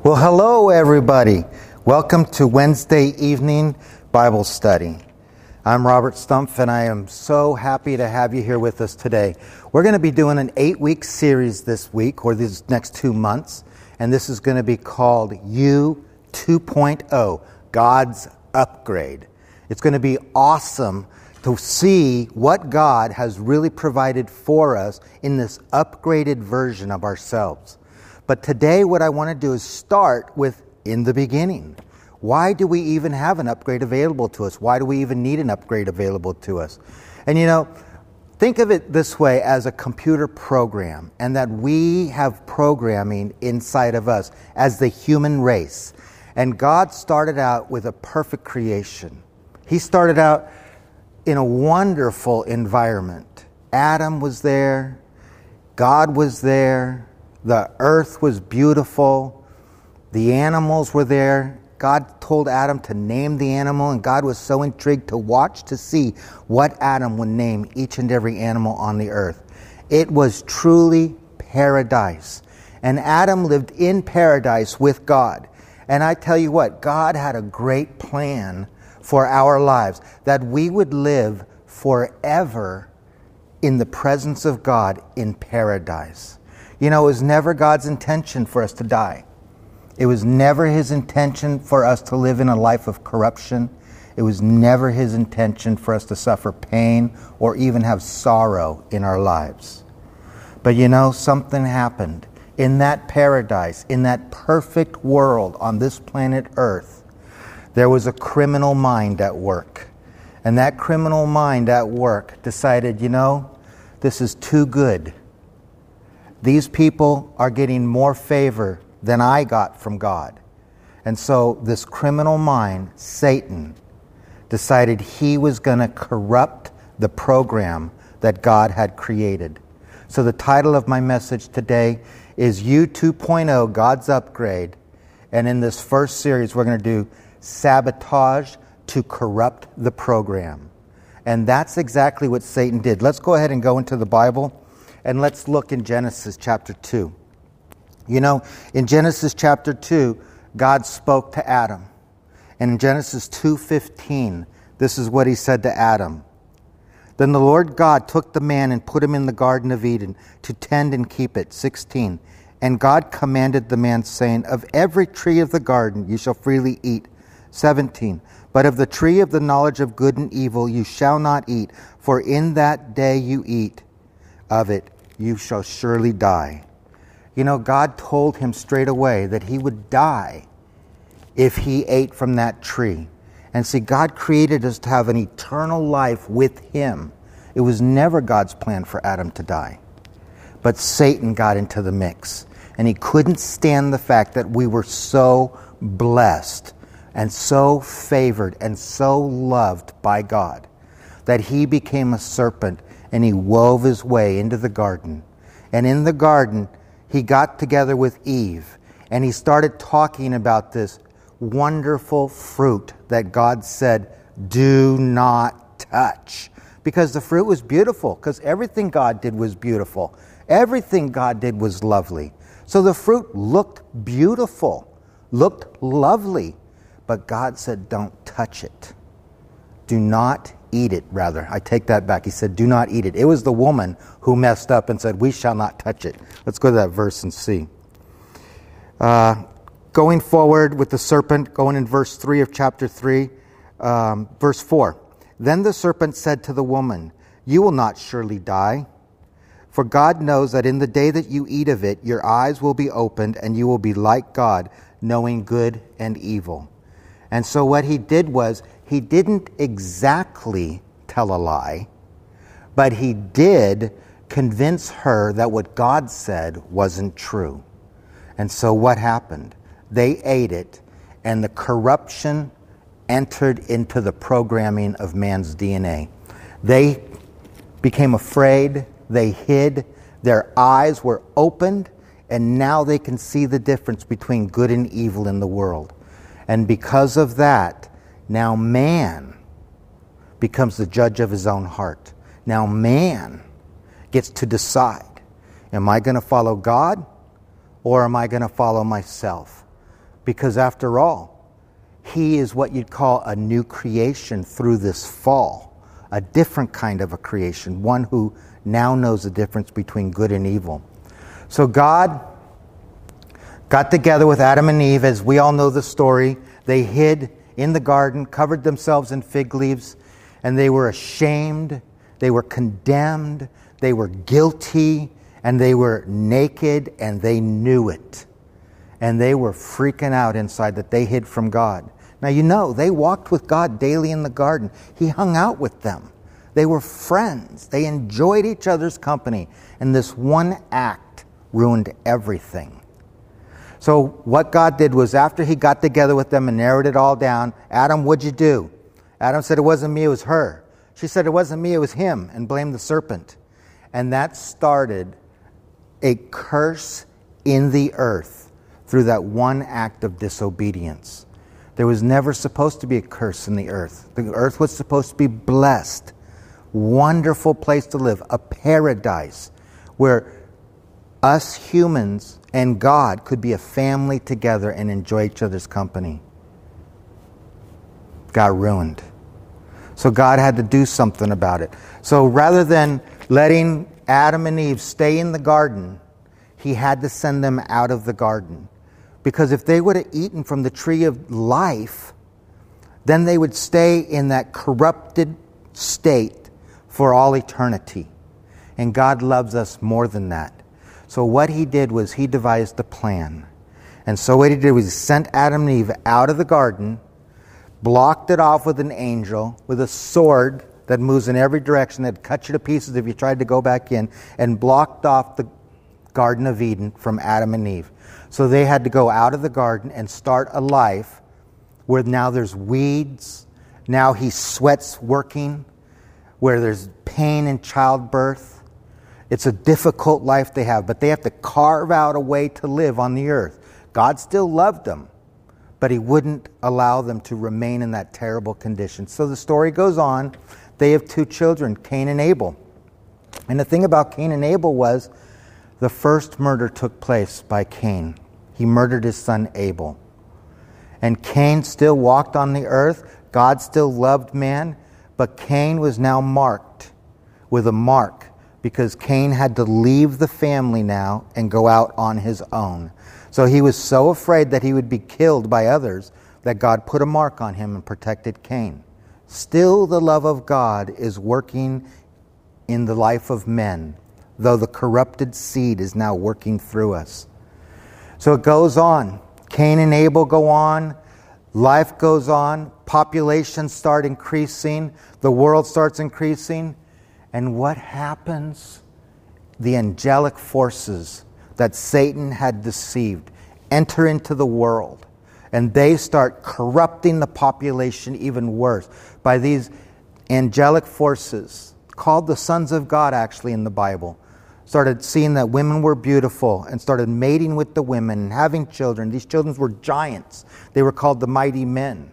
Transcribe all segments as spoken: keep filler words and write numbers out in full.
Well, hello, everybody. Welcome to Wednesday evening Bible study. I'm Robert Stumpf, and I am so happy to have you here with us today. We're going to be doing an eight-week series this week, or these next two months, and this is going to be called U two point oh, God's Upgrade. It's going to be awesome to see what God has really provided for us in this upgraded version of ourselves. But today what I want to do is start with in the beginning. Why do we even have an upgrade available to us? Why do we even need an upgrade available to us? And you know, think of it this way as a computer program, and that we have programming inside of us as the human race. And God started out with a perfect creation. He started out in a wonderful environment. Adam was there. God was there. The earth was beautiful. The animals were there. God told Adam to name the animal, and God was so intrigued to watch to see what Adam would name each and every animal on the earth. It was truly paradise. And Adam lived in paradise with God. And I tell you what, God had a great plan for our lives, that we would live forever in the presence of God in paradise. You know, it was never God's intention for us to die. It was never His intention for us to live in a life of corruption. It was never His intention for us to suffer pain or even have sorrow in our lives. But you know, something happened. In that paradise, in that perfect world on this planet Earth, there was a criminal mind at work. And that criminal mind at work decided, you know, this is too good. These people are getting more favor than I got from God. And so this criminal mind, Satan, decided he was going to corrupt the program that God had created. So the title of my message today is U two point oh, God's Upgrade. And in this first series, we're going to do sabotage to corrupt the program. And that's exactly what Satan did. Let's go ahead and go into the Bible. And let's look in Genesis chapter two. You know, in Genesis chapter two, God spoke to Adam. And in Genesis two fifteen, this is what He said to Adam. Then the Lord God took the man and put him in the Garden of Eden to tend and keep it. sixteen. And God commanded the man, saying, of every tree of the garden you shall freely eat. seventeen. But of the tree of the knowledge of good and evil you shall not eat, for in that day you eat of it, you shall surely die. You know, God told him straight away that he would die if he ate from that tree. And see, God created us to have an eternal life with Him. It was never God's plan for Adam to die. But Satan got into the mix. And he couldn't stand the fact that we were so blessed and so favored and so loved by God that he became a serpent. And he wove his way into the garden. And in the garden, he got together with Eve. And he started talking about this wonderful fruit that God said, do not touch. Because the fruit was beautiful. Because everything God did was beautiful. Everything God did was lovely. So the fruit looked beautiful. Looked lovely. But God said, don't touch it. Do not eat it, rather. I take that back. He said, do not eat it. It was the woman who messed up and said, we shall not touch it. Let's go to that verse and see. Uh, going forward with the serpent, going in verse three of chapter three, um, verse four. Then the serpent said to the woman, you will not surely die. For God knows that in the day that you eat of it, your eyes will be opened and you will be like God, knowing good and evil. And so what he did was, he didn't exactly tell a lie, but he did convince her that what God said wasn't true. And so what happened? They ate it, and the corruption entered into the programming of man's D N A. They became afraid, they hid, their eyes were opened, and now they can see the difference between good and evil in the world. And because of that, now man becomes the judge of his own heart. Now man gets to decide, am I going to follow God or am I going to follow myself? because after all, he is what you'd call a new creation through this fall, a different kind of a creation, one who now knows the difference between good and evil. So God got together with Adam and Eve, as we all know the story. They hid in the garden, covered themselves in fig leaves, and they were ashamed, they were condemned, they were guilty, and they were naked, and they knew it. And they were freaking out inside that they hid from God. Now, you know, they walked with God daily in the garden. He hung out with them. They were friends. They enjoyed each other's company. And this one act ruined everything. So what God did was, after he got together with them and narrowed it all down, Adam, what'd you do? Adam said, it wasn't me, it was her. She said, it wasn't me, it was him, and blamed the serpent. And that started a curse in the earth through that one act of disobedience. There was never supposed to be a curse in the earth. The earth was supposed to be blessed, wonderful place to live, a paradise where us humans and God could be a family together and enjoy each other's company. Got ruined. So God had to do something about it. So rather than letting Adam and Eve stay in the garden, he had to send them out of the garden. Because if they would have eaten from the tree of life, then they would stay in that corrupted state for all eternity. And God loves us more than that. So what he did was he devised a plan. And so what he did was he sent Adam and Eve out of the garden, blocked it off with an angel, with a sword that moves in every direction, that cut you to pieces if you tried to go back in, and blocked off the Garden of Eden from Adam and Eve. So they had to go out of the garden and start a life where now there's weeds, now he sweats working, where there's pain in childbirth. It's a difficult life they have, but they have to carve out a way to live on the earth. God still loved them, but he wouldn't allow them to remain in that terrible condition. So the story goes on. They have two children, Cain and Abel. And the thing about Cain and Abel was the first murder took place by Cain. He murdered his son Abel. And Cain still walked on the earth. God still loved man, but Cain was now marked with a mark, because Cain had to leave the family now and go out on his own. So he was so afraid that he would be killed by others that God put a mark on him and protected Cain. Still, the love of God is working in the life of men, though the corrupted seed is now working through us. So it goes on. Cain and Abel go on. Life goes on. Populations start increasing. The world starts increasing. And what happens? The angelic forces that Satan had deceived enter into the world. And they start corrupting the population even worse by these angelic forces, called the sons of God actually in the Bible. Started seeing that women were beautiful and started mating with the women and having children. These children were giants. They were called the mighty men.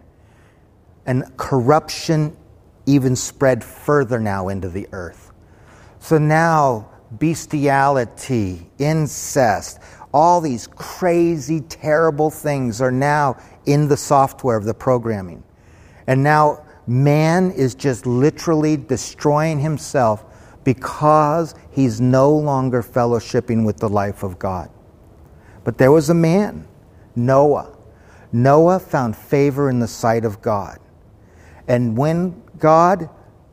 And corruption even spread further now into the earth. So now bestiality, incest, all these crazy, terrible things are now in the software of the programming. And now man is just literally destroying himself because he's no longer fellowshipping with the life of God. But there was a man, Noah. Noah found favor in the sight of God. And when God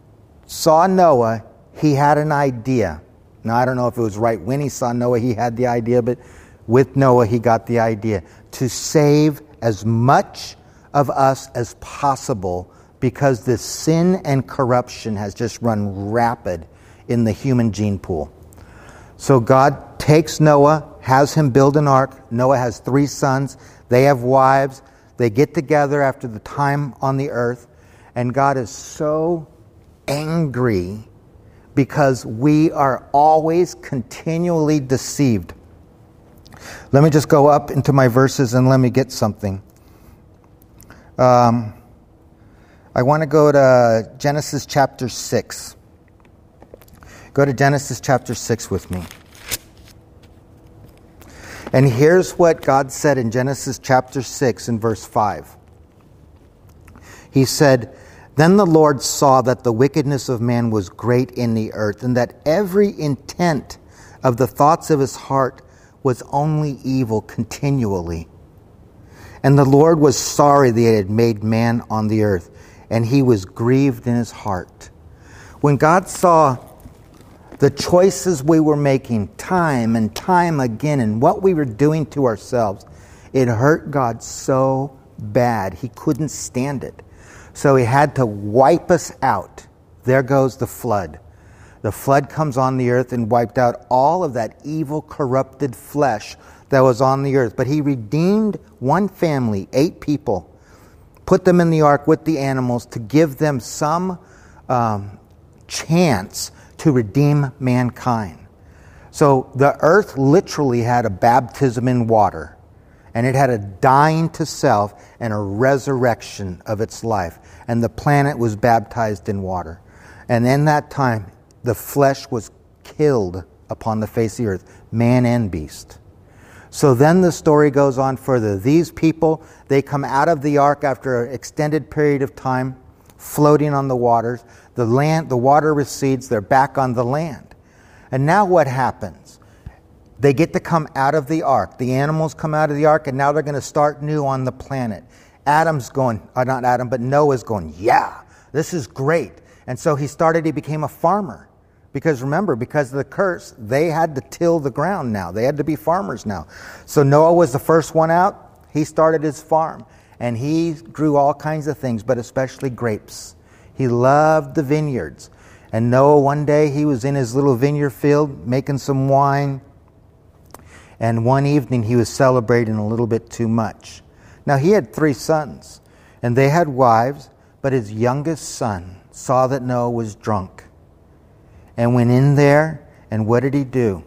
saw Noah, he had an idea. Now, I don't know if it was right when he saw Noah he had the idea, but with Noah he got the idea to save as much of us as possible, because this sin and corruption has just run rapid in the human gene pool. So God takes Noah, has him build an ark. Noah has three sons. They have wives. They get together after the time on the earth. And God is so angry because we are always continually deceived. Let me just go up into my verses and let me get something. Um, I want to go to Genesis chapter six. Go to Genesis chapter six with me. And here's what God said in Genesis chapter six and verse five. He said, "Then the Lord saw that the wickedness of man was great in the earth, and that every intent of the thoughts of his heart was only evil continually. And the Lord was sorry that he had made man on the earth, and he was grieved in his heart." When God saw the choices we were making time and time again and what we were doing to ourselves, it hurt God so bad. He couldn't stand it. So he had to wipe us out. There goes the flood. The flood comes on the earth and wiped out all of that evil, corrupted flesh that was on the earth. But he redeemed one family, eight people, put them in the ark with the animals to give them some um, chance to redeem mankind. So the earth literally had a baptism in water, and it had a dying to self and a resurrection of its life. And the planet was baptized in water. And in that time, the flesh was killed upon the face of the earth, man and beast. So then the story goes on further. These people, they come out of the ark after an extended period of time, floating on the waters. The land, the water recedes, they're back on the land. And now what happens? They get to come out of the ark. The animals come out of the ark, and now they're going to start new on the planet. Adam's going, or not Adam, but Noah's going, yeah, this is great. And so he started, he became a farmer. Because remember, because of the curse, they had to till the ground now. They had to be farmers now. So Noah was the first one out. He started his farm. And he grew all kinds of things, but especially grapes. He loved the vineyards. And Noah, one day, he was in his little vineyard field making some wine. And one evening, he was celebrating a little bit too much. Now, he had three sons, and they had wives, but his youngest son saw that Noah was drunk and went in there, and what did he do?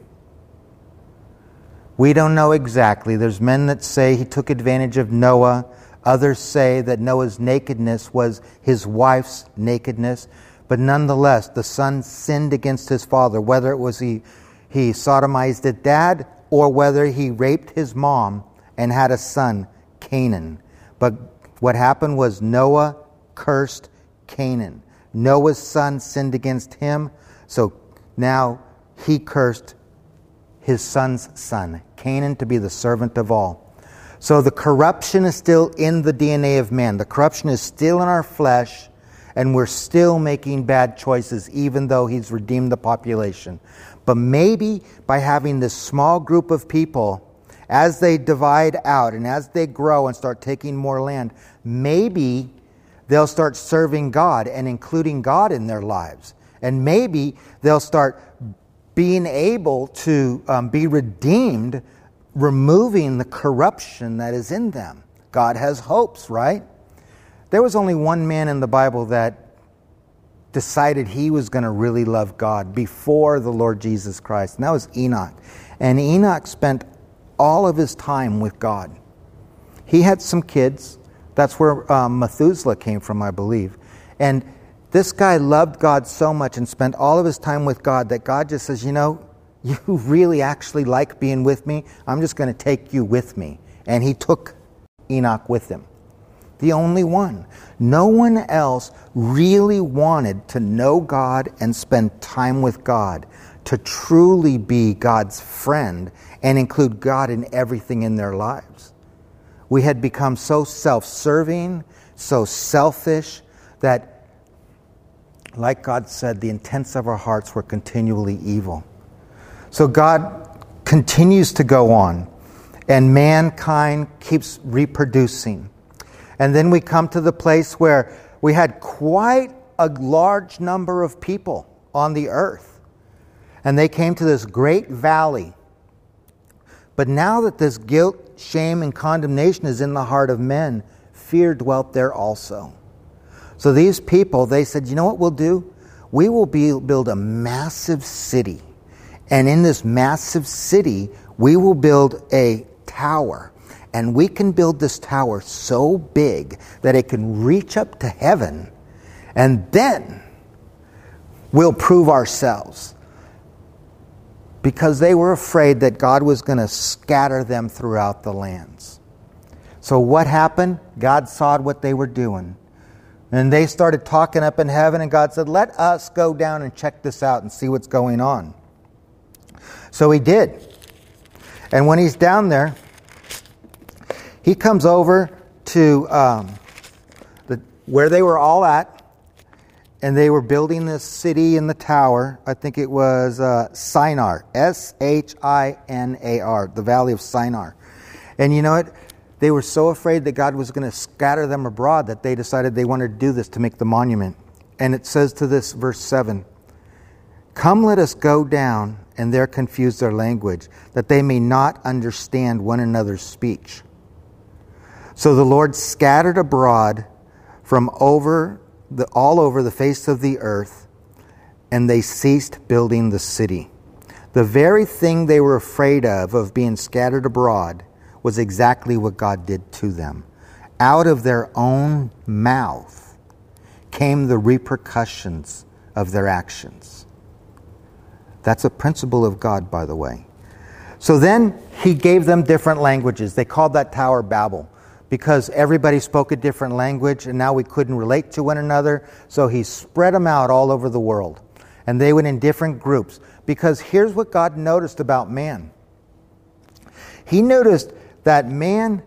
We don't know exactly. There's men that say he took advantage of Noah. Others say that Noah's nakedness was his wife's nakedness. But nonetheless, the son sinned against his father, whether it was he, he sodomized his dad or whether he raped his mom and had a son, Canaan. But what happened was Noah cursed Canaan. Noah's son sinned against him, so now he cursed his son's son, Canaan, to be the servant of all. So the corruption is still in the D N A of man. The corruption is still in our flesh, and we're still making bad choices, even though he's redeemed the population. But maybe by having this small group of people, as they divide out and as they grow and start taking more land, maybe they'll start serving God and including God in their lives. And maybe they'll start being able to um, be redeemed, removing the corruption that is in them. God has hopes, right? There was only one man in the Bible that decided he was going to really love God before the Lord Jesus Christ, and that was Enoch. And Enoch spent all of his time with God. He had some kids. That's where um, Methuselah came from, I believe. And this guy loved God so much and spent all of his time with God that God just says, you know, you really actually like being with me. I'm just going to take you with me. And he took Enoch with him. The only one. No one else really wanted to know God and spend time with God, to truly be God's friend and include God in everything in their lives. We had become so self-serving, so selfish, that, like God said, the intents of our hearts were continually evil. So God continues to go on, and mankind keeps reproducing. And then we come to the place where we had quite a large number of people on the earth. And they came to this great valley. But now that this guilt, shame, and condemnation is in the heart of men, fear dwelt there also. So these people, they said, you know what we'll do? We will be, build a massive city. And in this massive city, we will build a tower. And we can build this tower so big that it can reach up to heaven. And then we'll prove ourselves. because they were afraid that God was going to scatter them throughout the lands. So what happened? God saw what they were doing. And they started talking up in heaven, and God said, let us go down and check this out and see what's going on. So he did. And when he's down there, he comes over to um, the, where they were all at, and they were building this city in the tower. I think it was uh, Shinar, S H I N A R, the Valley of Shinar. And you know what? They were so afraid that God was going to scatter them abroad that they decided they wanted to do this to make the monument. And it says to this, verse seven, come, let us go down and there confuse their language, that they may not understand one another's speech. So the Lord scattered abroad from over the, all over the face of the earth, and they ceased building the city. The very thing they were afraid of, of being scattered abroad, was exactly what God did to them. Out of their own mouth came the repercussions of their actions. That's a principle of God, by the way. So then he gave them different languages. They called that tower Babel, because everybody spoke a different language, and now we couldn't relate to one another. So he spread them out all over the world. And they went in different groups. Because here's what God noticed about man. He noticed that man...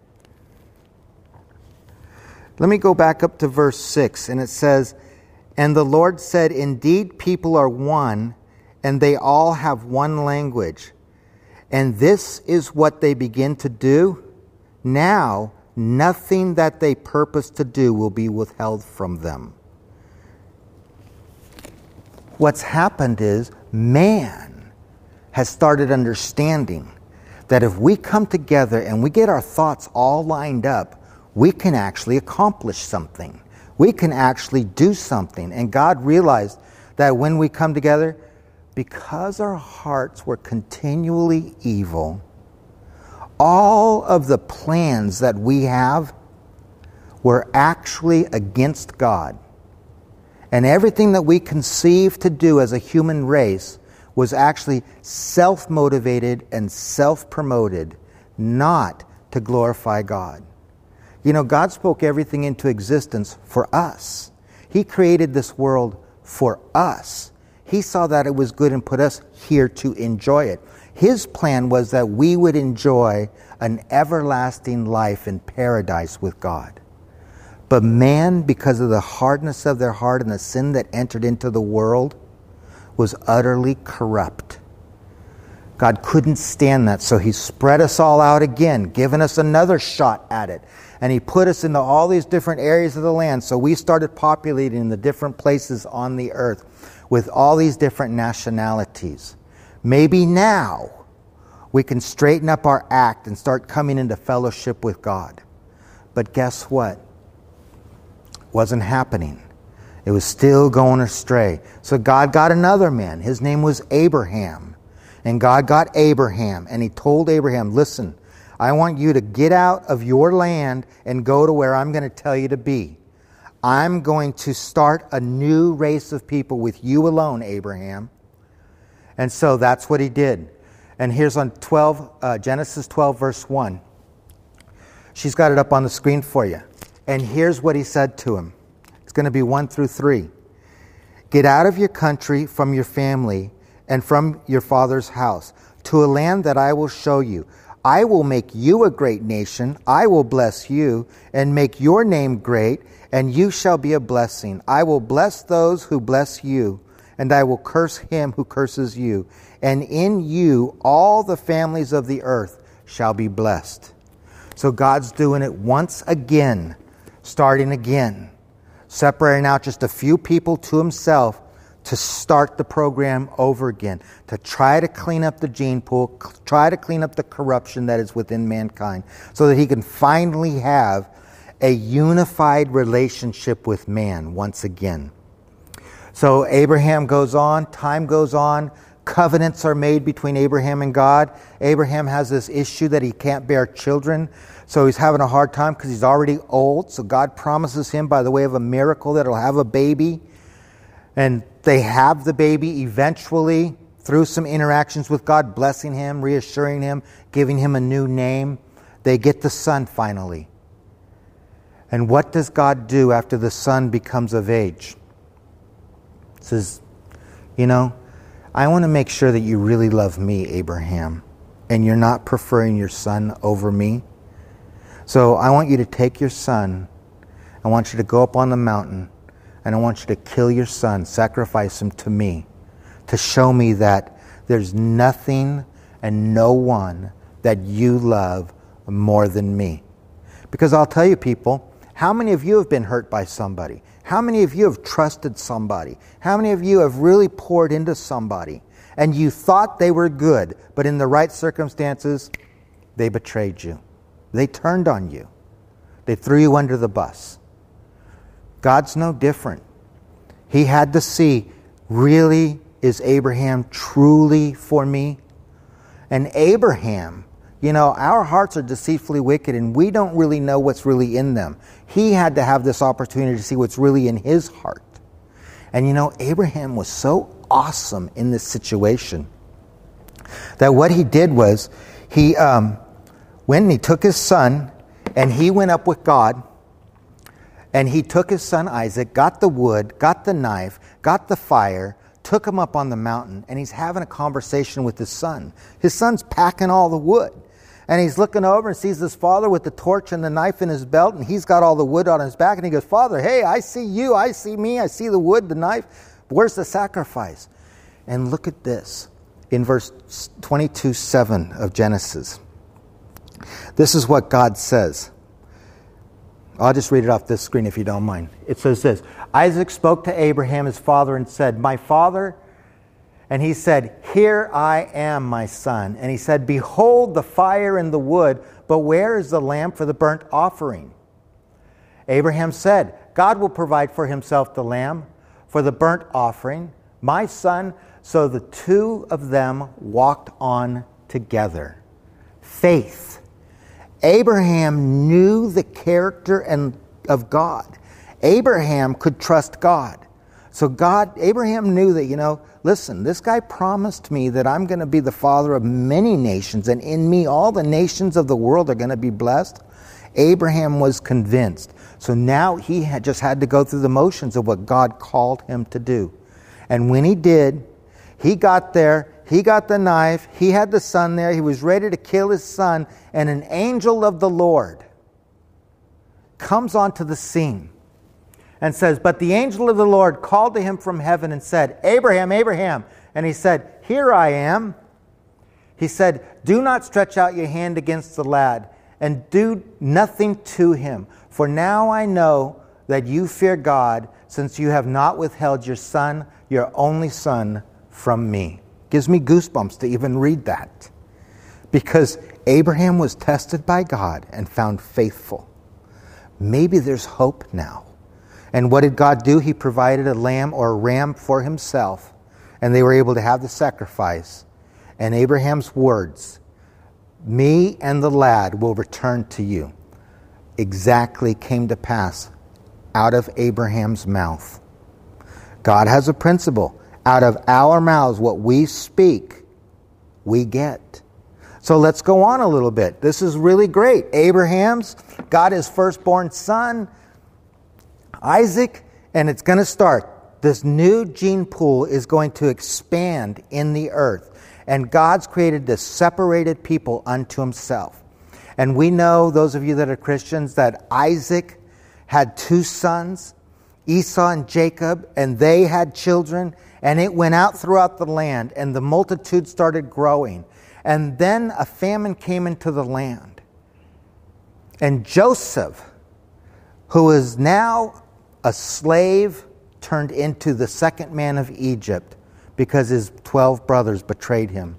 Let me go back up to verse six, and it says, and the Lord said, indeed, people are one, and they all have one language. And this is what they begin to do. Now, nothing that they purpose to do will be withheld from them. What's happened is man has started understanding that if we come together and we get our thoughts all lined up, we can actually accomplish something. We can actually do something. And God realized that when we come together, because our hearts were continually evil, all of the plans that we have were actually against God. And everything that we conceived to do as a human race was actually self-motivated and self-promoted, not to glorify God. You know, God spoke everything into existence for us. He created this world for us. He saw that it was good and put us here to enjoy it. His plan was that we would enjoy an everlasting life in paradise with God. But man, because of the hardness of their heart and the sin that entered into the world, was utterly corrupt. God couldn't stand that, so he spread us all out again, giving us another shot at it. And he put us into all these different areas of the land, so we started populating the different places on the earth with all these different nationalities. Maybe now we can straighten up our act and start coming into fellowship with God. But guess what? Wasn't happening. It was still going astray. So God got another man. His name was Abraham. And God got Abraham, and he told Abraham, listen, I want you to get out of your land and go to where I'm going to tell you to be. I'm going to start a new race of people with you alone, Abraham. And so that's what he did. And here's on twelve, uh, Genesis twelve, verse one. She's got it up on the screen for you. And here's what he said to him. It's going to be one through three. Get out of your country, from your family, and from your father's house, to a land that I will show you. I will make you a great nation. I will bless you and make your name great, and you shall be a blessing. I will bless those who bless you, and I will curse him who curses you. And in you all the families of the earth shall be blessed. So God's doing it once again, starting again, separating out just a few people to himself to start the program over again, to try to clean up the gene pool, try to clean up the corruption that is within mankind, so that he can finally have a unified relationship with man once again. So Abraham goes on, time goes on, covenants are made between Abraham and God. Abraham has this issue that he can't bear children, so he's having a hard time because he's already old. So God promises him by the way of a miracle that he'll have a baby. And they have the baby eventually. through some interactions with God, blessing him, reassuring him, giving him a new name. They get the son finally. And what does God do after the son becomes of age? He says, you know, I want to make sure that you really love me, Abraham, and you're not preferring your son over me. So I want you to take your son. I want you to go up on the mountain, and I want you to kill your son, sacrifice him to me, to show me that there's nothing and no one that you love more than me. Because I'll tell you, people, how many of you have been hurt by somebody? How many of you have trusted somebody? How many of you have really poured into somebody and you thought they were good, but in the right circumstances, they betrayed you. They turned on you. They threw you under the bus. God's no different. He had to see, really, is Abraham truly for me? And Abraham, you know, our hearts are deceitfully wicked and we don't really know what's really in them. He had to have this opportunity to see what's really in his heart. And you know, Abraham was so awesome in this situation that what he did was he um, went and he took his son and he went up with God and he took his son Isaac, got the wood, got the knife, got the fire, took him up on the mountain, and he's having a conversation with his son. His son's packing all the wood. And he's looking over and sees his father with the torch and the knife in his belt, and he's got all the wood on his back. And he goes, Father, hey, I see you, I see me, I see the wood, the knife. Where's the sacrifice? And look at this in verse twenty-two seven of Genesis. This is what God says. I'll just read it off this screen if you don't mind. It says this: Isaac spoke to Abraham, his father, and said, My father. And he said, Here I am, my son. And he said, Behold the fire and the wood, but where is the lamb for the burnt offering? Abraham said, God will provide for himself the lamb for the burnt offering, my son. So the two of them walked on together. Faith. Abraham knew the character and of God. Abraham could trust God. So God, Abraham knew that, you know, listen, this guy promised me that I'm going to be the father of many nations, and in me all the nations of the world are going to be blessed. Abraham was convinced. So now he had just had to go through the motions of what God called him to do. And when he did, he got there, he got the knife, he had the son there, he was ready to kill his son, and an angel of the Lord comes onto the scene and says, But the angel of the Lord called to him from heaven and said, Abraham, Abraham. And he said, Here I am. He said, Do not stretch out your hand against the lad, and do nothing to him. For now I know that you fear God, since you have not withheld your son, your only son, from me. Gives me goosebumps to even read that. Because Abraham was tested by God and found faithful. Maybe there's hope now. And what did God do? He provided a lamb or a ram for himself. And they were able to have the sacrifice. And Abraham's words, me and the lad will return to you, exactly came to pass out of Abraham's mouth. God has a principle. Out of our mouths, what we speak, we get. So let's go on a little bit. This is really great. Abraham's got his firstborn son, Isaac, and it's going to start. This new gene pool is going to expand in the earth. And God's created this separated people unto himself. And we know, those of you that are Christians, that Isaac had two sons, Esau and Jacob, and they had children, and it went out throughout the land, and the multitude started growing. And then a famine came into the land. And Joseph, who is now a slave, turned into the second man of Egypt because his twelve brothers betrayed him,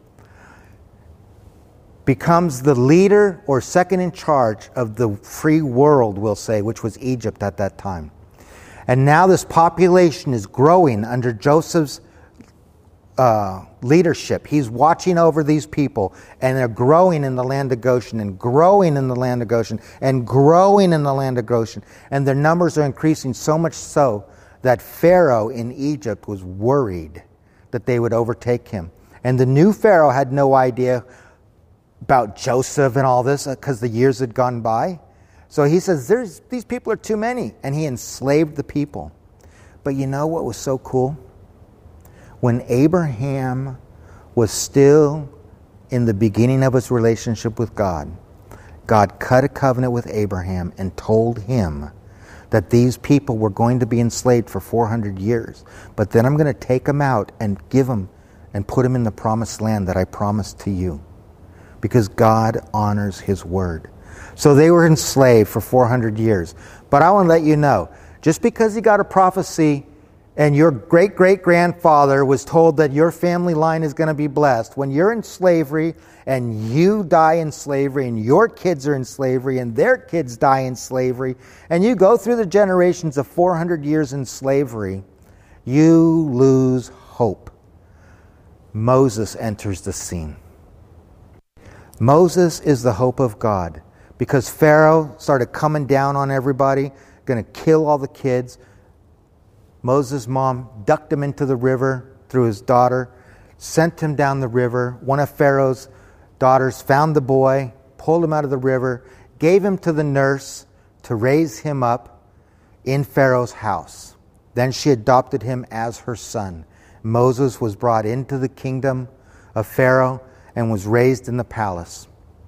becomes the leader or second in charge of the free world, we'll say, which was Egypt at that time. And now this population is growing under Joseph's uh, leadership. He's watching over these people, and they're growing in the land of Goshen, and growing in the land of Goshen, and growing in the land of Goshen. And their numbers are increasing so much so that Pharaoh in Egypt was worried that they would overtake him. And the new Pharaoh had no idea about Joseph and all this because the years had gone by. So he says, "There's these people are too many." And he enslaved the people. But you know what was so cool? When Abraham was still in the beginning of his relationship with God, God cut a covenant with Abraham and told him that these people were going to be enslaved for four hundred years. But then I'm going to take them out and give them and put them in the promised land that I promised to you. Because God honors his word. So they were enslaved for four hundred years. But I want to let you know, just because you got a prophecy and your great-great-grandfather was told that your family line is going to be blessed, when you're in slavery and you die in slavery and your kids are in slavery and their kids die in slavery, and you go through the generations of four hundred years in slavery, you lose hope. Moses enters the scene. Moses is the hope of God because Pharaoh started coming down on everybody, going to kill all the kids. Moses' mom ducked him into the river through his daughter, sent him down the river. One of Pharaoh's daughters found the boy, pulled him out of the river, gave him to the nurse to raise him up in Pharaoh's house. Then she adopted him as her son. Moses was brought into the kingdom of Pharaoh and was raised in the palace.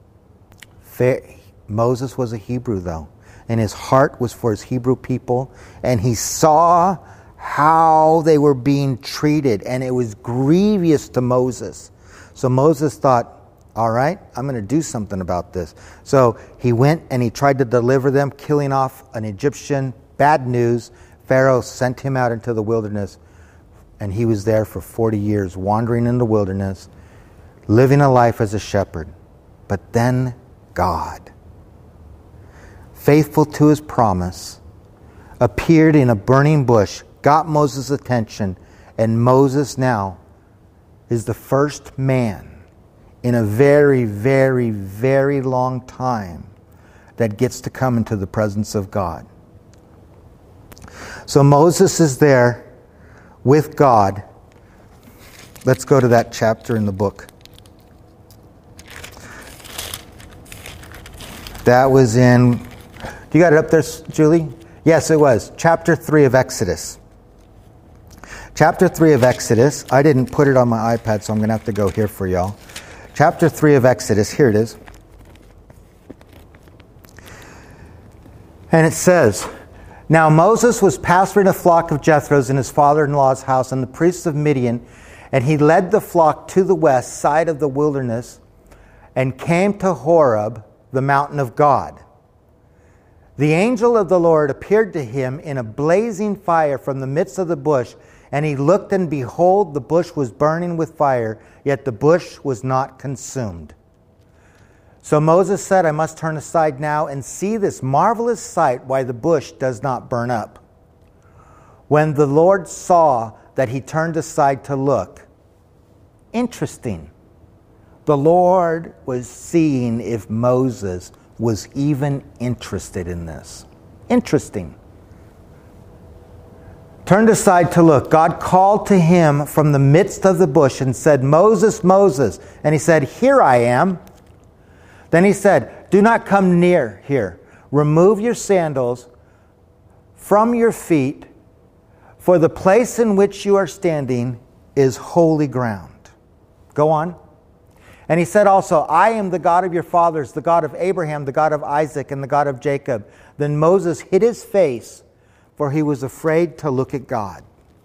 Moses was a Hebrew, though, and his heart was for his Hebrew people, and he saw how they were being treated, and it was grievous to Moses. So Moses thought, all right, I'm going to do something about this. So he went and he tried to deliver them, killing off an Egyptian. Bad news. Pharaoh sent him out into the wilderness, and he was there for forty years, wandering in the wilderness, living a life as a shepherd. But then God, faithful to his promise, appeared in a burning bush, got Moses' attention, and Moses now is the first man in a very, very, very long time that gets to come into the presence of God. So Moses is there with God. Let's go to that chapter in the book. That was in, you got it up there, Julie? Yes, it was. Chapter three of Exodus. Chapter three of Exodus. I didn't put it on my iPad, so I'm going to have to go here for y'all. Chapter three of Exodus. Here it is. And it says, "Now Moses was pasturing a flock of Jethro's in his father-in-law's house and the priests of Midian, and he led the flock to the west side of the wilderness and came to Horeb, the mountain of God. The angel of the Lord appeared to him in a blazing fire from the midst of the bush, and he looked, and behold, the bush was burning with fire, yet the bush was not consumed. So Moses said, I must turn aside now and see this marvelous sight, why the bush does not burn up. When the Lord saw that he turned aside to look," interesting, the Lord was seeing if Moses was even interested in this. Interesting. Turned aside to look. God called to him from the midst of the bush and said, "Moses, Moses." And he said, "Here I am." Then he said, "Do not come near here. Remove your sandals from your feet, for the place in which you are standing is holy ground." Go on. And he said also, "I am the God of your fathers, the God of Abraham, the God of Isaac, and the God of Jacob." Then Moses hid his face, for he was afraid to look at God.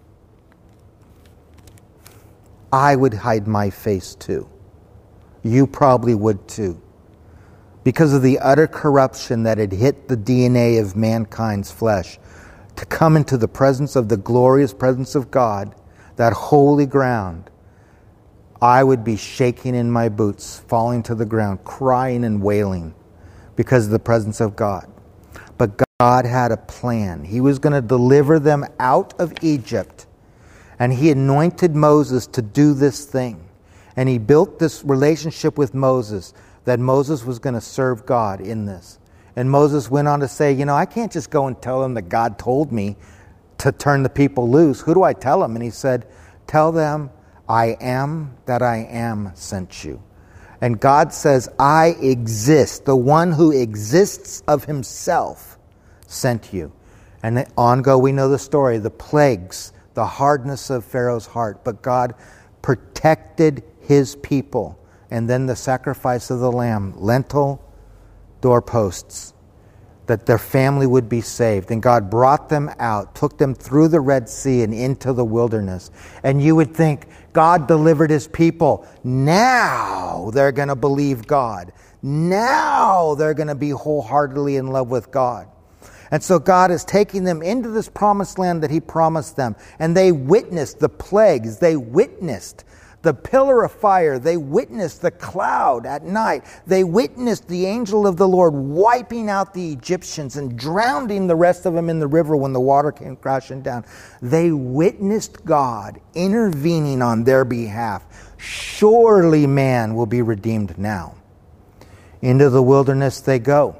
I would hide my face too. You probably would too. Because of the utter corruption that had hit the D N A of mankind's flesh. To come into the presence of the glorious presence of God, that holy ground, I would be shaking in my boots, falling to the ground, crying and wailing because of the presence of God. But God had a plan. He was going to deliver them out of Egypt. And he anointed Moses to do this thing. And he built this relationship with Moses that Moses was going to serve God in this. And Moses went on to say, you know, I can't just go and tell them that God told me to turn the people loose. Who do I tell them? And he said, tell them, I am that I am sent you. And God says, I exist. The one who exists of himself sent you. And on go, we know the story, the plagues, the hardness of Pharaoh's heart. But God protected his people. And then the sacrifice of the lamb, lentil doorposts, that their family would be saved. And God brought them out, took them through the Red Sea and into the wilderness. And you would think, God delivered his people. Now they're going to believe God. Now they're going to be wholeheartedly in love with God. And so God is taking them into this promised land that he promised them. And they witnessed the plagues. They witnessed the pillar of fire. They witnessed the cloud at night. They witnessed the angel of the Lord wiping out the Egyptians and drowning the rest of them in the river when the water came crashing down. They witnessed God intervening on their behalf. Surely man will be redeemed now. Into the wilderness they go.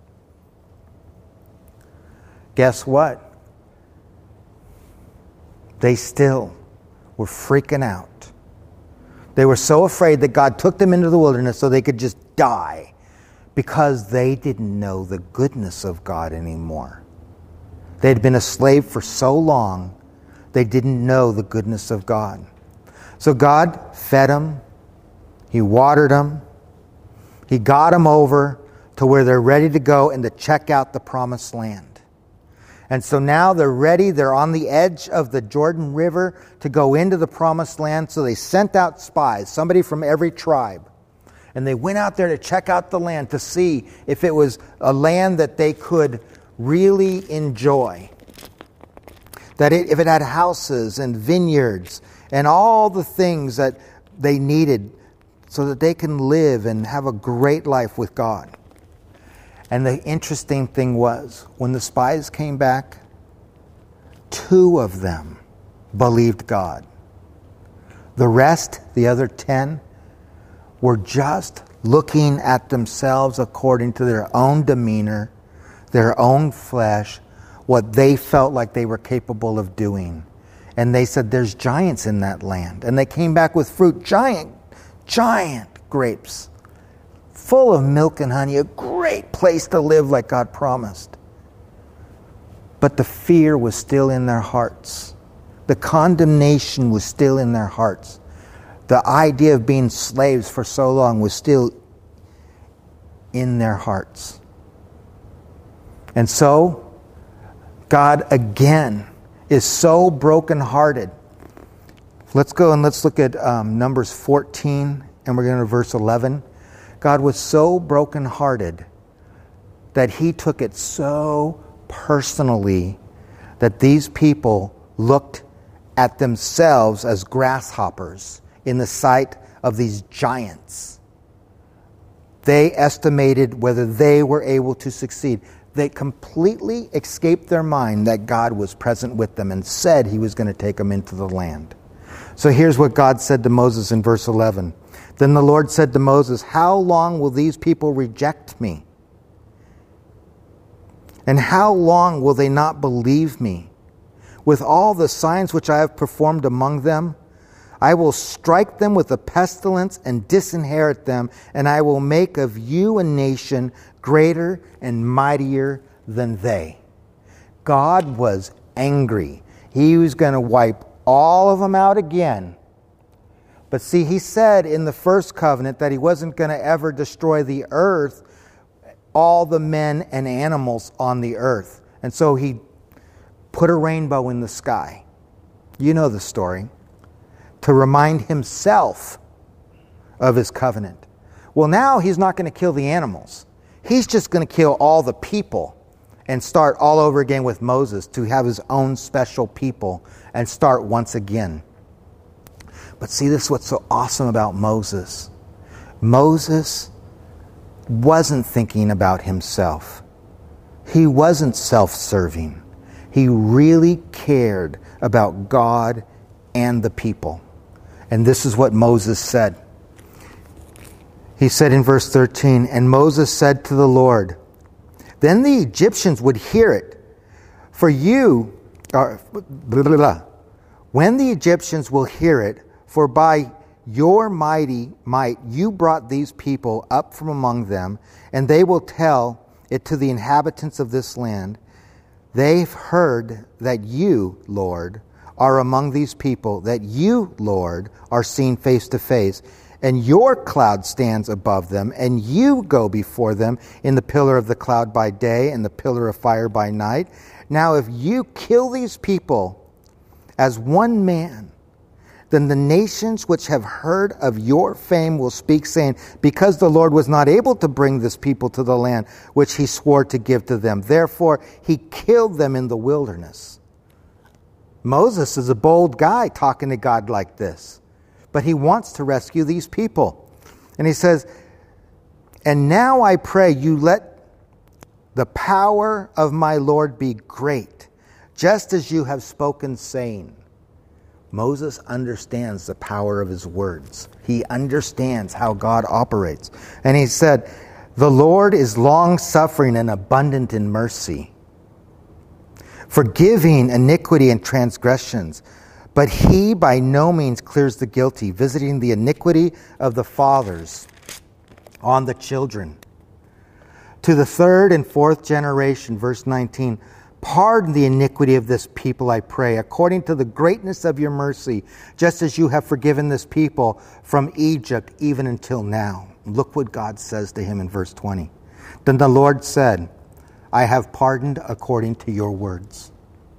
Guess what? They still were freaking out. They were so afraid that God took them into the wilderness so they could just die because they didn't know the goodness of God anymore. They had been a slave for so long, they didn't know the goodness of God. So God fed them. He watered them. He got them over to where they're ready to go and to check out the promised land. And so now they're ready. They're on the edge of the Jordan River to go into the promised land. So they sent out spies, somebody from every tribe. And they went out there to check out the land to see if it was a land that they could really enjoy. That it, if it had houses and vineyards and all the things that they needed so that they can live and have a great life with God. And the interesting thing was, when the spies came back, two of them believed God. The rest, the other ten, were just looking at themselves according to their own demeanor, their own flesh, what they felt like they were capable of doing. And they said, there's giants in that land. And they came back with fruit, giant, giant grapes, full of milk and honey, a great place to live like God promised. But the fear was still in their hearts. The condemnation was still in their hearts. The idea of being slaves for so long was still in their hearts. And so, God again is so brokenhearted. Let's go and let's look at um, Numbers fourteen, and we're going to verse eleven. God was so brokenhearted that he took it so personally that these people looked at themselves as grasshoppers in the sight of these giants. They estimated whether they were able to succeed. They completely escaped their mind that God was present with them and said he was going to take them into the land. So here's what God said to Moses in verse eleven. Then the Lord said to Moses, how long will these people reject me? And how long will they not believe me? With all the signs which I have performed among them, I will strike them with a pestilence and disinherit them, and I will make of you a nation greater and mightier than they. God was angry. He was going to wipe all of them out again. But see, he said in the first covenant that he wasn't going to ever destroy the earth, all the men and animals on the earth. And so he put a rainbow in the sky. You know the story. To remind himself of his covenant. Well, now he's not going to kill the animals. He's just going to kill all the people and start all over again with Moses to have his own special people and start once again. But see, this is what's so awesome about Moses. Moses wasn't thinking about himself. He wasn't self-serving. He really cared about God and the people. And this is what Moses said. He said in verse thirteen, and Moses said to the Lord, then the Egyptians would hear it. For you, or, blah, blah, blah. When the Egyptians will hear it, For by your mighty might you brought these people up from among them, and they will tell it to the inhabitants of this land. They've heard that you, Lord, are among these people, that you, Lord, are seen face to face, and your cloud stands above them, and you go before them in the pillar of the cloud by day and the pillar of fire by night. Now if you kill these people as one man, then the nations which have heard of your fame will speak, saying, because the Lord was not able to bring this people to the land which he swore to give to them, therefore he killed them in the wilderness. Moses is a bold guy talking to God like this, but he wants to rescue these people. And he says, and now I pray you let the power of my Lord be great, just as you have spoken, saying. Moses understands the power of his words. He understands how God operates. And he said, the Lord is long-suffering and abundant in mercy, forgiving iniquity and transgressions. But he by no means clears the guilty, visiting the iniquity of the fathers on the children. To the third and fourth generation, verse nineteen, pardon the iniquity of this people, I pray, according to the greatness of your mercy, just as you have forgiven this people from Egypt even until now. Look what God says to him in verse twenty. Then the Lord said, I have pardoned according to your words.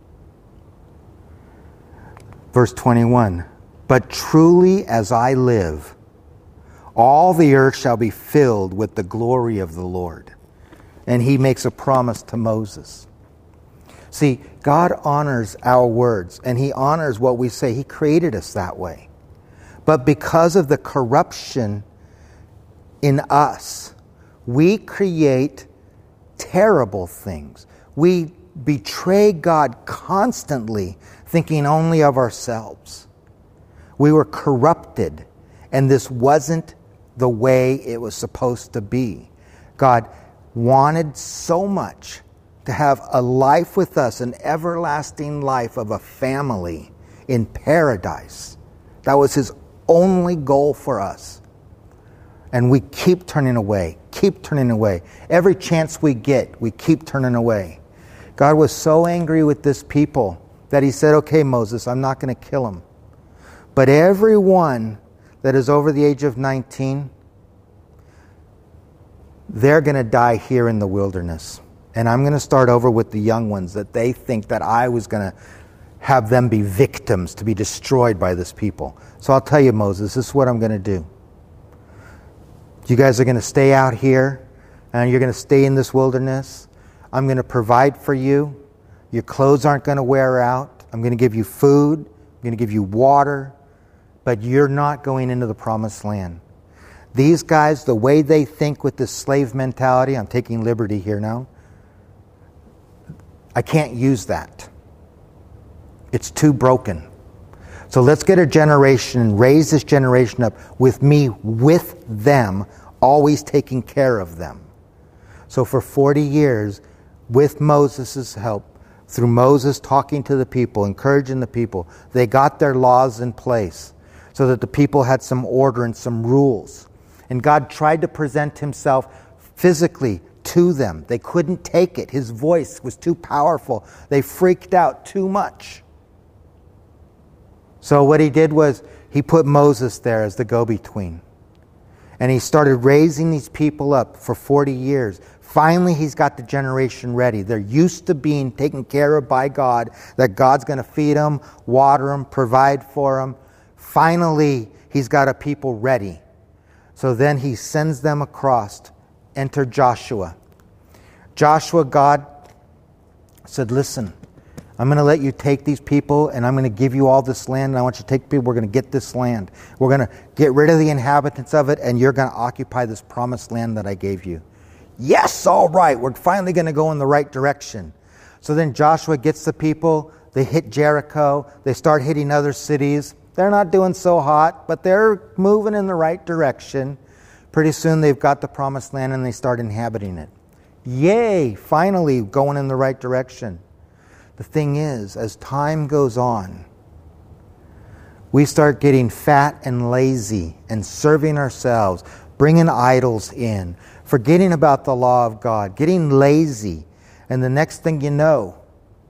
Verse twenty-one, but truly as I live, all the earth shall be filled with the glory of the Lord. And he makes a promise to Moses. See, God honors our words, and he honors what we say. He created us that way. But because of the corruption in us, we create terrible things. We betray God constantly, thinking only of ourselves. We were corrupted, and this wasn't the way it was supposed to be. God wanted so much to have a life with us, an everlasting life of a family in paradise. That was his only goal for us. And we keep turning away, keep turning away. Every chance we get, we keep turning away. God was so angry with this people that he said, okay, Moses, I'm not going to kill them. But everyone that is over the age of nineteen, they're going to die here in the wilderness. And I'm going to start over with the young ones that they think that I was going to have them be victims to be destroyed by this people. So I'll tell you, Moses, this is what I'm going to do. You guys are going to stay out here, and you're going to stay in this wilderness. I'm going to provide for you. Your clothes aren't going to wear out. I'm going to give you food. I'm going to give you water. But you're not going into the promised land. These guys, the way they think with this slave mentality, I'm taking liberty here now, I can't use that. It's too broken. So let's get a generation and raise this generation up with me, with them, always taking care of them. So for forty years, with Moses' help, through Moses talking to the people, encouraging the people, they got their laws in place so that the people had some order and some rules. And God tried to present himself physically to them. They couldn't take it. His voice was too powerful. They freaked out too much. So what he did was he put Moses there as the go-between. And he started raising these people up for forty years. Finally, he's got the generation ready. They're used to being taken care of by God, that God's going to feed them, water them, provide for them. Finally, he's got a people ready. So then he sends them across. Enter Joshua. Joshua, God said, listen, I'm going to let you take these people, and I'm going to give you all this land, and I want you to take people. We're going to get this land. We're going to get rid of the inhabitants of it, and you're going to occupy this promised land that I gave you. Yes, all right. We're finally going to go in the right direction. So then Joshua gets the people. They hit Jericho. They start hitting other cities. They're not doing so hot, but they're moving in the right direction. Pretty soon they've got the promised land, and they start inhabiting it. Yay, finally going in the right direction. The thing is, as time goes on, we start getting fat and lazy and serving ourselves, bringing idols in, forgetting about the law of God, getting lazy. And the next thing you know,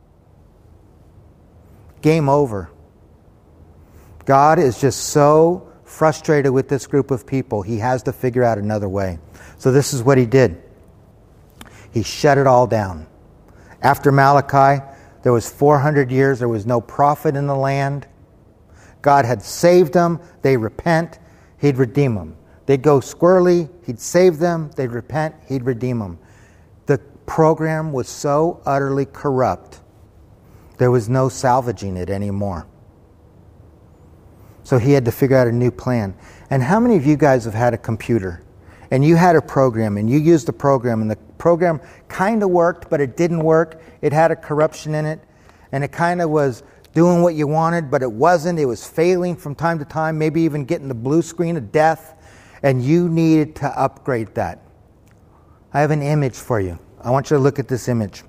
game over. God is just so frustrated with this group of people, he has to figure out another way. So this is what he did. He shut it all down. After Malachi, there was four hundred years, there was no prophet in the land. God had saved them, they repent, he'd redeem them. They'd go squirrely, he'd save them, they'd repent, he'd redeem them. The program was so utterly corrupt, there was no salvaging it anymore. So he had to figure out a new plan. And how many of you guys have had a computer and you had a program and you used the program and the program kind of worked, but it didn't work. It had a corruption in it and it kind of was doing what you wanted, but it wasn't. It was failing from time to time, maybe even getting the blue screen of death, and you needed to upgrade that. I have an image for you. I want you to look at this image.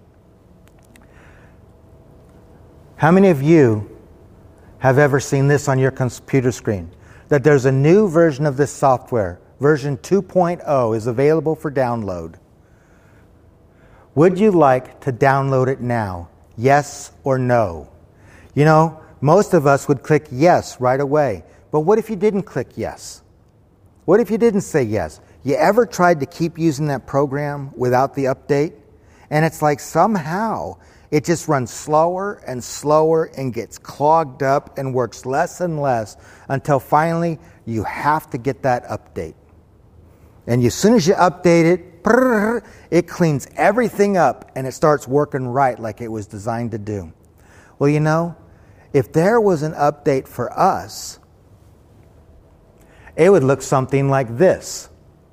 How many of you have ever seen this on your computer screen? That there's a new version of this software, version two point oh, is available for download. Would you like to download it now? Yes or no? You know, most of us would click yes right away. But what if you didn't click yes? What if you didn't say yes? You ever tried to keep using that program without the update? And it's like somehow it just runs slower and slower and gets clogged up and works less and less until finally you have to get that update. And as soon as you update it, brrr, it cleans everything up and it starts working right like it was designed to do. Well, you know, if there was an update for us, it would look something like this.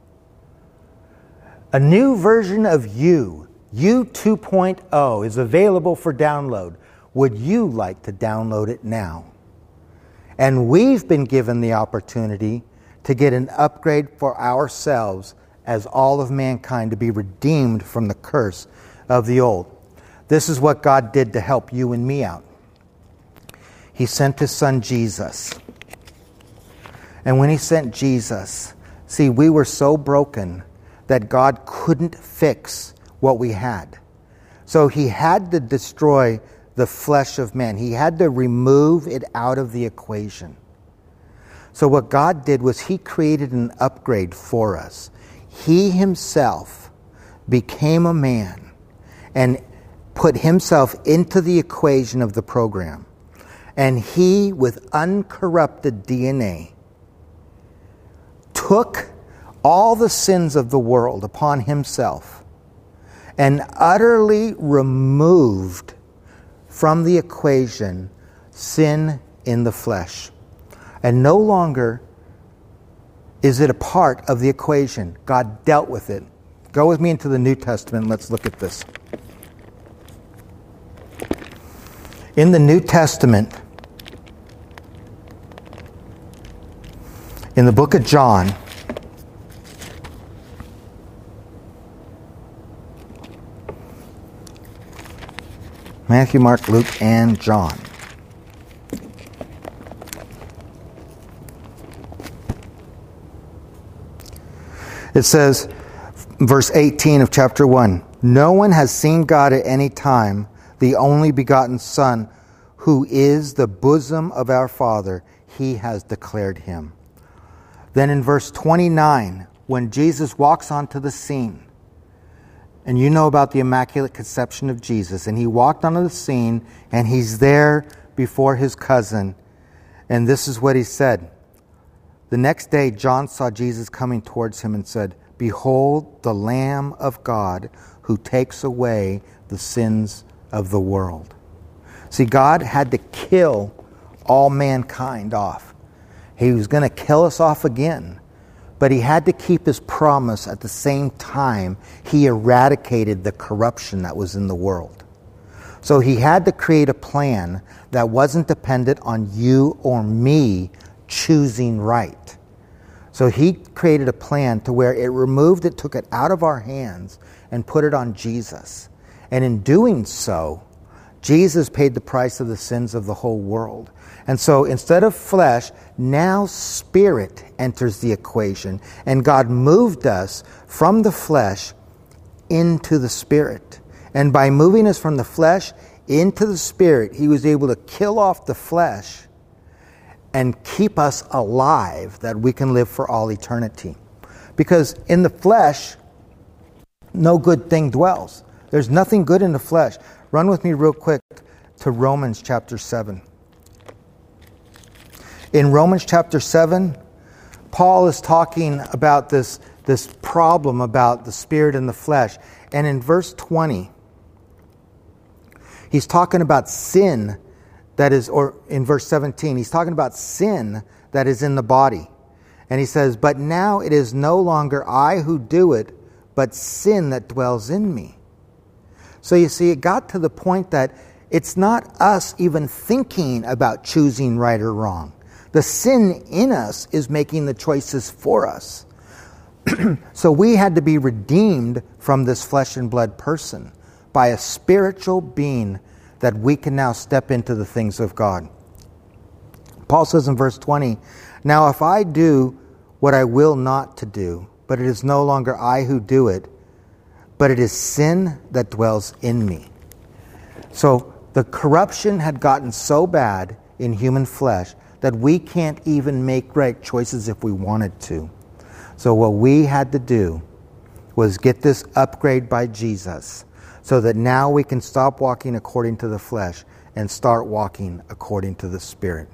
A new version of you, U two point oh, is available for download. Would you like to download it now? And we've been given the opportunity to get an upgrade for ourselves as all of mankind to be redeemed from the curse of the old. This is what God did to help you and me out. He sent his son Jesus. And when he sent Jesus, see, we were so broken that God couldn't fix what we had. So he had to destroy the flesh of man. He had to remove it out of the equation. So what God did was he created an upgrade for us. He himself became a man and put himself into the equation of the program. And he, with uncorrupted D N A, took all the sins of the world upon himself and utterly removed from the equation sin in the flesh. And no longer is it a part of the equation. God dealt with it. Go with me into the New Testament and let's look at this. In the New Testament, in the book of John, Matthew, Mark, Luke, and John. It says, verse eighteen of chapter one, no one has seen God at any time, the only begotten Son, who is the bosom of our Father, he has declared him. Then in verse twenty-nine, when Jesus walks onto the scene, and you know about the Immaculate Conception of Jesus. And he walked onto the scene, and he's there before his cousin. And this is what he said. The next day, John saw Jesus coming towards him and said, behold, the Lamb of God who takes away the sins of the world. See, God had to kill all mankind off. He was going to kill us off again. But he had to keep his promise at the same time he eradicated the corruption that was in the world. So he had to create a plan that wasn't dependent on you or me choosing right. So he created a plan to where it removed it, took it out of our hands, and put it on Jesus. And in doing so, Jesus paid the price of the sins of the whole world. And so instead of flesh, now spirit enters the equation. And God moved us from the flesh into the spirit. And by moving us from the flesh into the spirit, he was able to kill off the flesh and keep us alive, that we can live for all eternity. Because in the flesh, no good thing dwells. There's nothing good in the flesh. Run with me real quick to Romans chapter seven. In Romans chapter seven, Paul is talking about this, this problem about the spirit and the flesh. And in verse twenty, he's talking about sin that is, or in verse seventeen, he's talking about sin that is in the body. And he says, but now it is no longer I who do it, but sin that dwells in me. So you see, it got to the point that it's not us even thinking about choosing right or wrong. The sin in us is making the choices for us. So we had to be redeemed from this flesh and blood person by a spiritual being that we can now step into the things of God. Paul says in verse twenty, now if I do what I will not to do, but it is no longer I who do it, but it is sin that dwells in me. So the corruption had gotten so bad in human flesh that we can't even make right choices if we wanted to. So what we had to do was get this upgrade by Jesus, so that now we can stop walking according to the flesh and start walking according to the Spirit.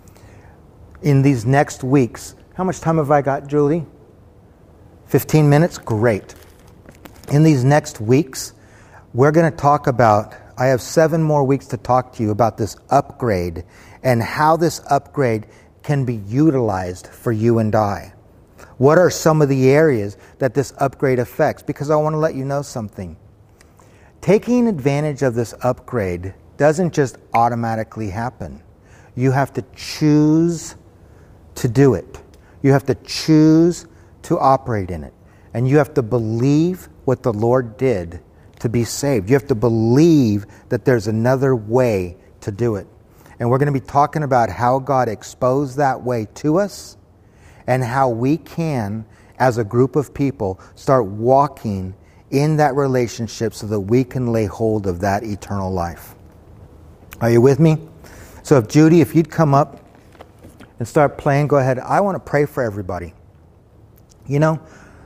In these next weeks, how much time have I got, Julie? fifteen minutes? Great. In these next weeks, we're going to talk about, I have seven more weeks to talk to you about this upgrade and how this upgrade can be utilized for you and I. What are some of the areas that this upgrade affects? Because I want to let you know something. Taking advantage of this upgrade doesn't just automatically happen. You have to choose to do it. You have to choose to operate in it. And you have to believe what the Lord did to be saved. You have to believe that there's another way to do it. And we're going to be talking about how God exposed that way to us and how we can, as a group of people, start walking in that relationship so that we can lay hold of that eternal life. Are you with me? So if Judy, if you'd come up and start playing, go ahead. I want to pray for everybody. You know,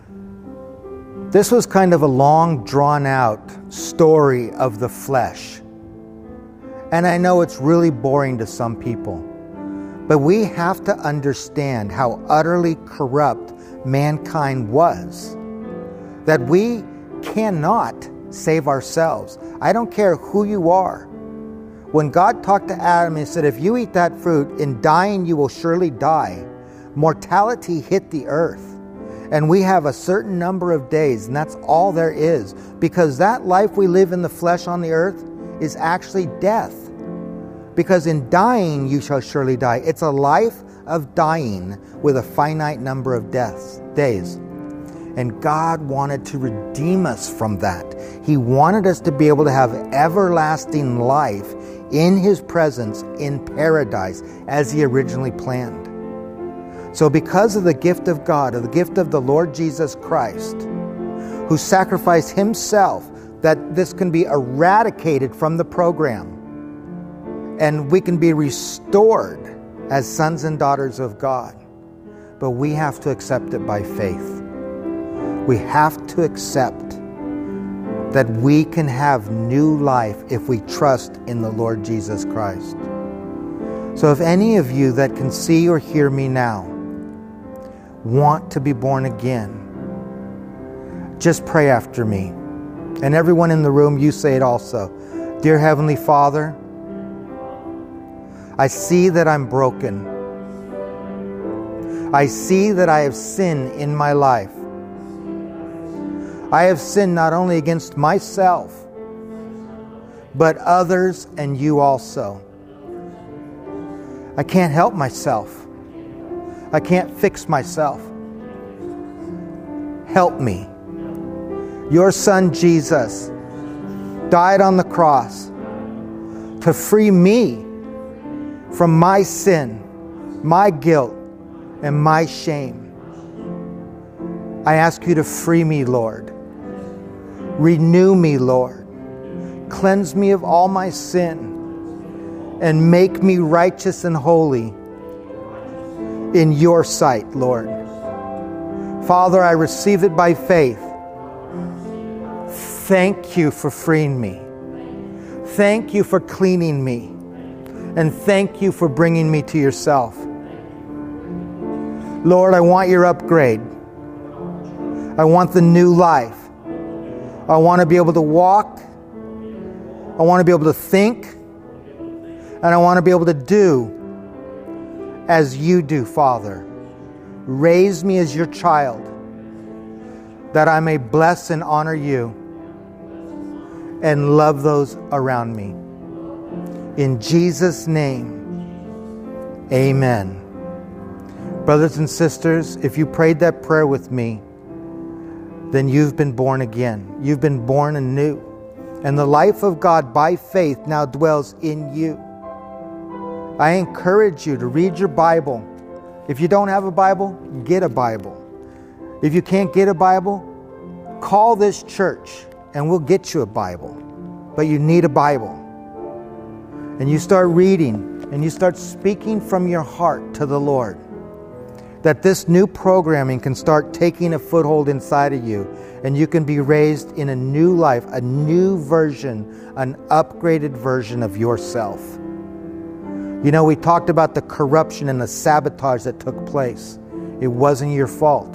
this was kind of a long, drawn-out story of the flesh. And I know it's really boring to some people. But we have to understand how utterly corrupt mankind was. That we cannot save ourselves. I don't care who you are. When God talked to Adam and said, if you eat that fruit, in dying you will surely die. Mortality hit the earth. And we have a certain number of days, and that's all there is. Because that life we live in the flesh on the earth is actually death. Because in dying you shall surely die. It's a life of dying with a finite number of deaths, days. And God wanted to redeem us from that. He wanted us to be able to have everlasting life in His presence in paradise as He originally planned. So because of the gift of God, of the gift of the Lord Jesus Christ, who sacrificed Himself, that this can be eradicated from the program, and we can be restored as sons and daughters of God. But we have to accept it by faith. We have to accept that we can have new life if we trust in the Lord Jesus Christ. So if any of you that can see or hear me now want to be born again, just pray after me. And everyone in the room, you say it also. Dear Heavenly Father, I see that I'm broken. I see that I have sin in my life. I have sinned not only against myself, but others and you also. I can't help myself. I can't fix myself. Help me. Your Son Jesus died on the cross to free me from my sin, my guilt, and my shame. I ask you to free me, Lord. Renew me, Lord. Cleanse me of all my sin and make me righteous and holy in your sight, Lord. Father, I receive it by faith. Thank you for freeing me. Thank you for cleaning me. And thank you for bringing me to yourself. Lord, I want your upgrade. I want the new life. I want to be able to walk. I want to be able to think. And I want to be able to do as you do, Father. Raise me as your child, that I may bless and honor you and love those around me. In Jesus' name, amen. Brothers and sisters, if you prayed that prayer with me, then you've been born again. You've been born anew. And the life of God by faith now dwells in you. I encourage you to read your Bible. If you don't have a Bible, get a Bible. If you can't get a Bible, call this church and we'll get you a Bible. But you need a Bible. And you start reading and you start speaking from your heart to the Lord. That this new programming can start taking a foothold inside of you and you can be raised in a new life, a new version, an upgraded version of yourself. You know, we talked about the corruption and the sabotage that took place. It wasn't your fault.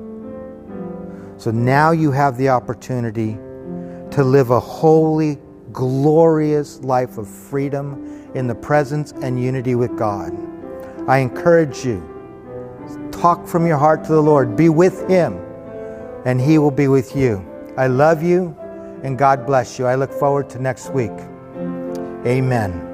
So now you have the opportunity to live a holy, glorious life of freedom in the presence and unity with God. I encourage you, talk from your heart to the Lord. Be with Him, and He will be with you. I love you, and God bless you. I look forward to next week. Amen.